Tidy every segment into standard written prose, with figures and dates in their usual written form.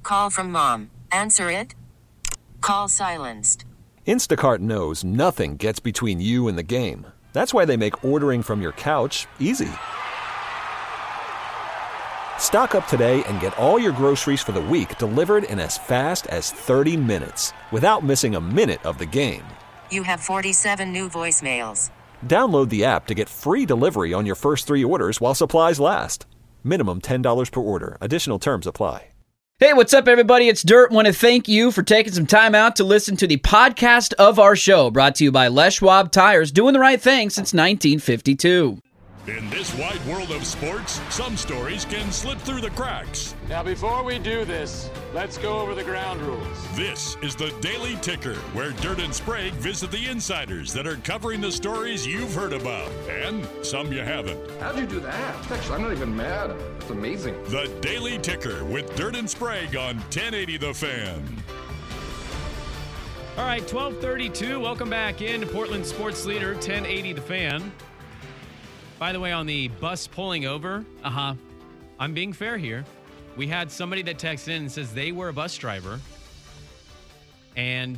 Call from mom. Answer it. Call silenced. Instacart knows nothing gets between you and the game. That's why they make ordering from your couch easy. Stock up today and get all your groceries for the week delivered in as fast as 30 minutes without missing a minute of the game. You have 47 new voicemails. Download the app to get free delivery on your first 3 orders while supplies last. Minimum $10 per order. Additional terms apply. Hey, what's up, everybody? It's Dirt. Want to thank you for taking some time out to listen to the podcast of our show, brought to you by Les Schwab Tires, doing the right thing since 1952. In this wide world of sports, some stories can slip through the cracks. Now, before we do this, let's go over the ground rules. This is the Daily Ticker, where Dirt and Sprague visit the insiders that are covering the stories you've heard about, and some you haven't. How'd you do that? Actually, I'm not even mad. It's amazing. The Daily Ticker with Dirt and Sprague on 1080 The Fan. All right, 12:32. Welcome back in to Portland Sports Leader, 1080 The Fan. By the way, on the bus pulling over, I'm being fair here. We had somebody that texted in and says they were a bus driver. And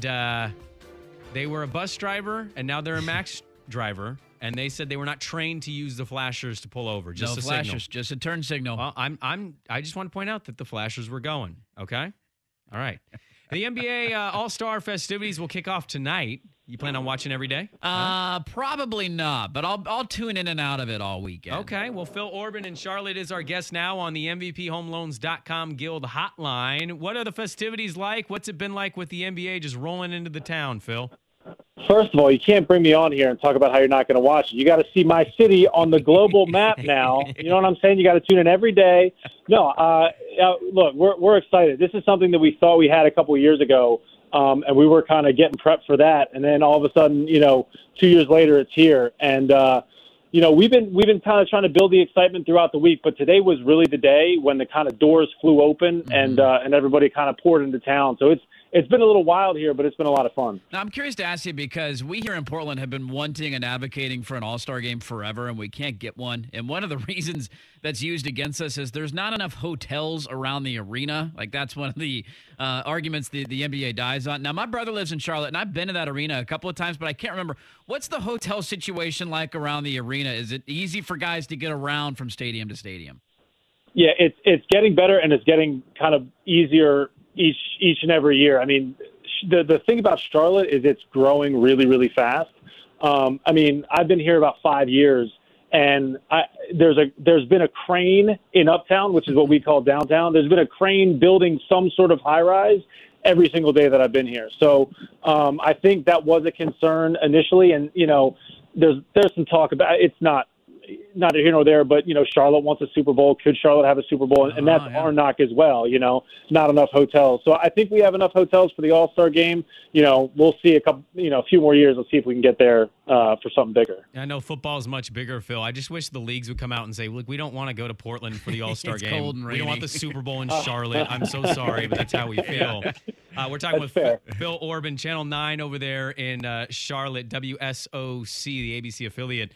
they were a bus driver, and now they're a Max driver. And they said they were not trained to use the flashers to pull over. Just a flashers, signal. just a turn signal. Well, I just want to point out that the flashers were going, okay? All right. The NBA All-Star festivities will kick off tonight. You plan on watching every day? Probably not, but I'll tune in and out of it all weekend. Okay. Well, Phil Orban in Charlotte is our guest now on the MVPHomeLoans.com Guild hotline. What are the festivities like? What's it been like with the NBA just rolling into the town, Phil? First of all, you can't bring me on here and talk about how you're not going to watch it. You got to see my city on the global map now. You know what I'm saying? You got to tune in every day. No, look, we're excited. This is something that we thought we had a couple of years ago. And we were kind of getting prepped for that. And then all of a sudden, 2 years later, it's here. And, we've been kind of trying to build the excitement throughout the week. But today was really the day when the kind of doors flew open and everybody kind of poured into town. So it's been a little wild here, but it's been a lot of fun. Now, I'm curious to ask you, because we here in Portland have been wanting and advocating for an all-star game forever, and we can't get one. And one of the reasons that's used against us is there's not enough hotels around the arena. Like, that's one of the arguments the NBA dies on. Now, my brother lives in Charlotte, and I've been to that arena a couple of times, but I can't remember. What's the hotel situation like around the arena? Is it easy for guys to get around from stadium to stadium? Yeah, it's getting better, and it's getting kind of easier each and every year. I mean, the thing about Charlotte is it's growing really, really fast. I've been here about 5 years, and there's been a crane in Uptown, which is what we call downtown. There's been a crane building some sort of high-rise every single day that I've been here. So I think that was a concern initially, and there's some talk about it's not here nor there, but Charlotte wants a Super Bowl. Could Charlotte have a Super Bowl? And that's our knock as well. Not enough hotels. So I think we have enough hotels for the All-Star game. We'll see a few more years. Let's see if we can get there for something bigger. I know football is much bigger, Phil. I just wish the leagues would come out and say, look, we don't want to go to Portland for the All-Star It's game. cold and we rainy. don't want the Super Bowl in Charlotte. I'm so sorry, but that's how we feel. We're talking with Phil Orban, Channel 9 over there in Charlotte, WSOC, the ABC affiliate.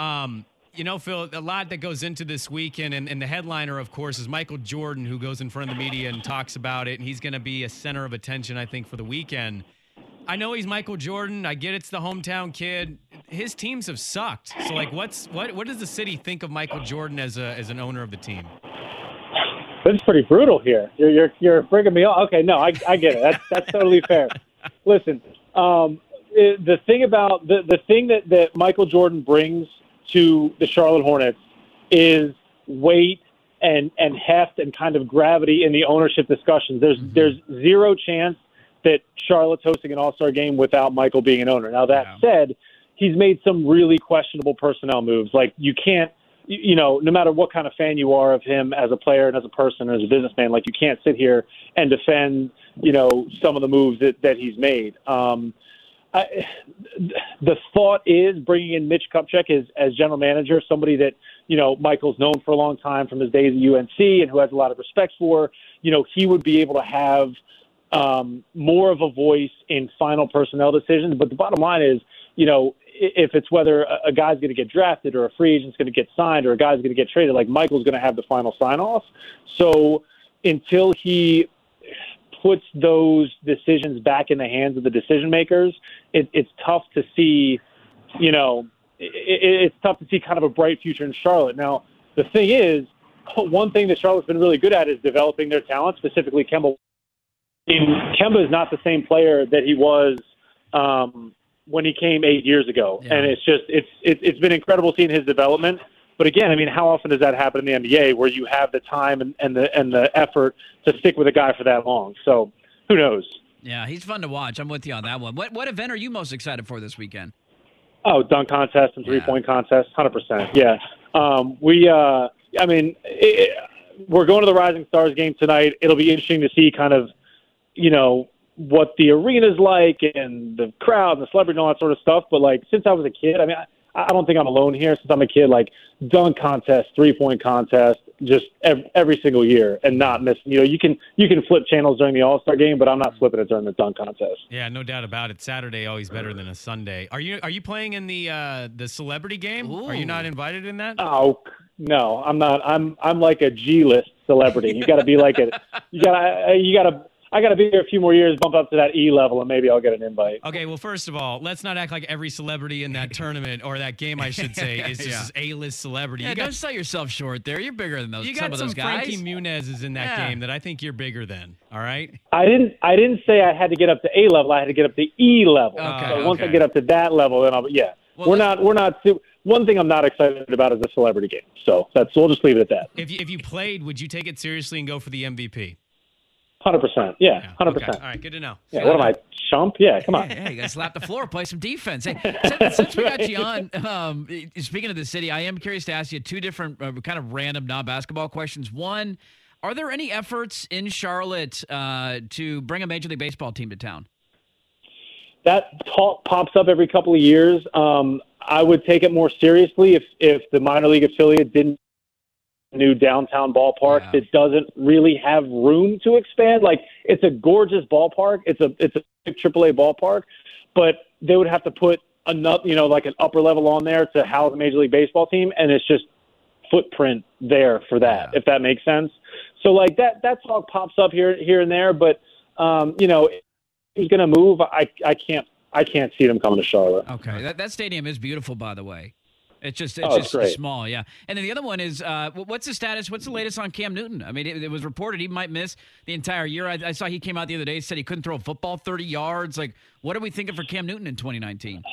Phil, a lot that goes into this weekend, and the headliner, of course, is Michael Jordan, who goes in front of the media and talks about it, and he's going to be a center of attention, I think, for the weekend. I know he's Michael Jordan. I get it's the hometown kid. His teams have sucked. So, what does the city think of Michael Jordan as an owner of the team? That's pretty brutal here. You're bringing me on. Okay, no, I get it. That's totally fair. Listen, the thing about the thing that Michael Jordan brings to the Charlotte Hornets is weight and heft and kind of gravity in the ownership discussions. There's zero chance that Charlotte's hosting an All-Star game without Michael being an owner. Now, that said, he's made some really questionable personnel moves. Like, you can't, no matter what kind of fan you are of him as a player and as a person and as a businessman, like, you can't sit here and defend, some of the moves that he's made. The thought is bringing in Mitch Kupchak as general manager, somebody that, Michael's known for a long time from his days at UNC and who has a lot of respect for. He would be able to have more of a voice in final personnel decisions. But the bottom line is, if it's whether a guy's going to get drafted or a free agent's going to get signed or a guy's going to get traded, like, Michael's going to have the final sign-off. So until he puts those decisions back in the hands of the decision makers, it's tough to see, it's tough to see kind of a bright future in Charlotte. Now, the thing is, one thing that Charlotte's been really good at is developing their talent, specifically Kemba. Kemba is not the same player that he was when he came 8 years ago. Yeah. And it's been incredible seeing his development. But again, I mean, how often does that happen in the NBA where you have the time and the effort to stick with a guy for that long? So who knows? Yeah, he's fun to watch. I'm with you on that one. What event are you most excited for this weekend? Oh, dunk contest and three-point contest, 100%. Yeah. We're going to the Rising Stars game tonight. It'll be interesting to see kind of, what the arena's like and the crowd and the celebrity and all that sort of stuff. But, since I was a kid, I don't think I'm alone here. Since I'm a kid, dunk contest, three-point contest, just every single year and not miss. You can flip channels during the All-Star game, but I'm not flipping it during the dunk contest. Yeah, no doubt about it. Saturday always better than a Sunday. Are you playing in the celebrity game? Ooh. Are you not invited in that? Oh no, I'm not. I'm like a G-list celebrity. You got to be like it. I got to be here a few more years, bump up to that E level, and maybe I'll get an invite. Okay, well, first of all, let's not act like every celebrity in that tournament or that game, I should say, is just an A-list celebrity. Yeah, don't sell yourself short there. You're bigger than those. You got some guys. Frankie Muniz in that game that I think you're bigger than. All right. I didn't say I had to get up to A level. I had to get up to E level. Okay. So once I get up to that level, then we're not. One thing I'm not excited about is the celebrity game. So we'll just leave it at that. If you played, would you take it seriously and go for the MVP? 100%. Yeah, 100%. Okay. All right, good to know. Yeah, what am I, chump? Yeah, come on. Hey, you got to slap the floor, play some defense. Hey, since we got you on, speaking of the city, I am curious to ask you two different kind of random non-basketball questions. One, are there any efforts in Charlotte to bring a Major League Baseball team to town? That talk pops up every couple of years. I would take it more seriously if the minor league affiliate didn't new downtown ballpark that doesn't really have room to expand. It's a gorgeous ballpark. It's a AAA ballpark, but they would have to put another, an upper level on there to house a Major League Baseball team, and it's just footprint there for that, if that makes sense. So that talk pops up here and there, but he's going to move. I can't see them coming to Charlotte. Okay, that stadium is beautiful, by the way. It's just small, yeah. And then the other one is, what's the status? What's the latest on Cam Newton? I mean, it was reported he might miss the entire year. I saw he came out the other day, said he couldn't throw a football 30 yards. What are we thinking for Cam Newton in 2019?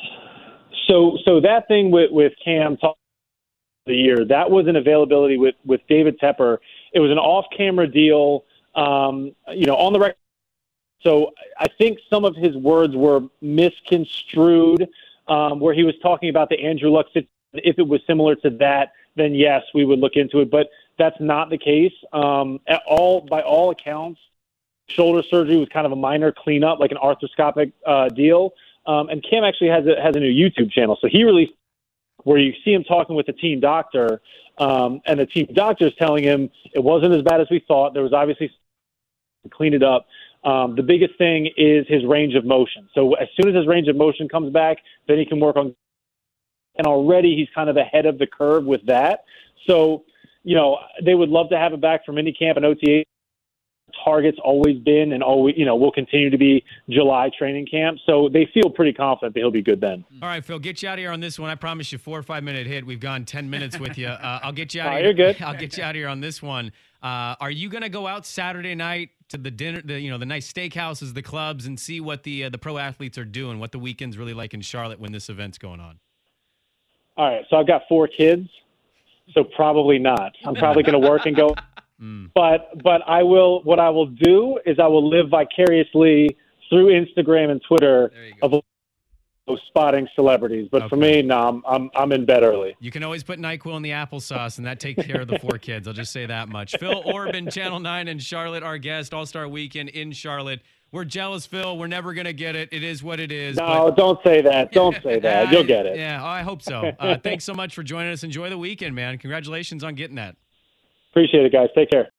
So that thing with Cam the year, that was an availability with David Tepper. It was an off-camera deal, on the record. So I think some of his words were misconstrued, where he was talking about the Andrew Luck situation. If it was similar to that, then yes, we would look into it. But that's not the case. By all accounts, shoulder surgery was kind of a minor cleanup, like an arthroscopic deal. And Cam actually has a new YouTube channel. So he released where you see him talking with the team doctor, and the team doctor is telling him it wasn't as bad as we thought. There was obviously to clean it up. The biggest thing is his range of motion. So as soon as his range of motion comes back, then he can work on. And already he's kind of ahead of the curve with that. So, they would love to have him back for minicamp and OTA. Target's always been and always, will continue to be July training camp. So they feel pretty confident that he'll be good then. All right, Phil, get you out of here on this one. I promise you 4 or 5 minute hit. We've gone 10 minutes with you. I'll get you out of here. You're good. I'll get you out of here on this one. Are you going to go out Saturday night to the dinner, the nice steakhouses, the clubs, and see what the pro athletes are doing, what the weekend's really like in Charlotte when this event's going on? All right, so I've got 4 kids, so probably not. I'm probably going to work and go. But I will. What I will do is I will live vicariously through Instagram and Twitter of spotting celebrities. But for me, no, I'm in bed early. You can always put NyQuil in the applesauce, and that takes care of the 4 kids. I'll just say that much. Phil Orban, Channel 9 in Charlotte, our guest, All-Star Weekend in Charlotte. We're jealous, Phil. We're never going to get it. It is what it is. No, don't say that. Don't say that. You'll get it. Yeah, I hope so. Thanks so much for joining us. Enjoy the weekend, man. Congratulations on getting that. Appreciate it, guys. Take care.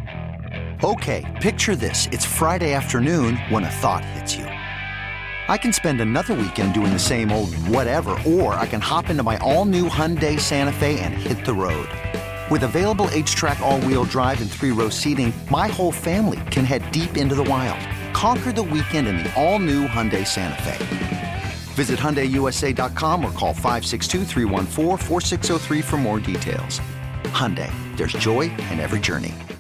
Okay, picture this. It's Friday afternoon when a thought hits you. I can spend another weekend doing the same old whatever, or I can hop into my all-new Hyundai Santa Fe and hit the road. With available H-Track all-wheel drive and 3-row seating, my whole family can head deep into the wild. Conquer the weekend in the all-new Hyundai Santa Fe. Visit HyundaiUSA.com or call 562-314-4603 for more details. Hyundai, there's joy in every journey.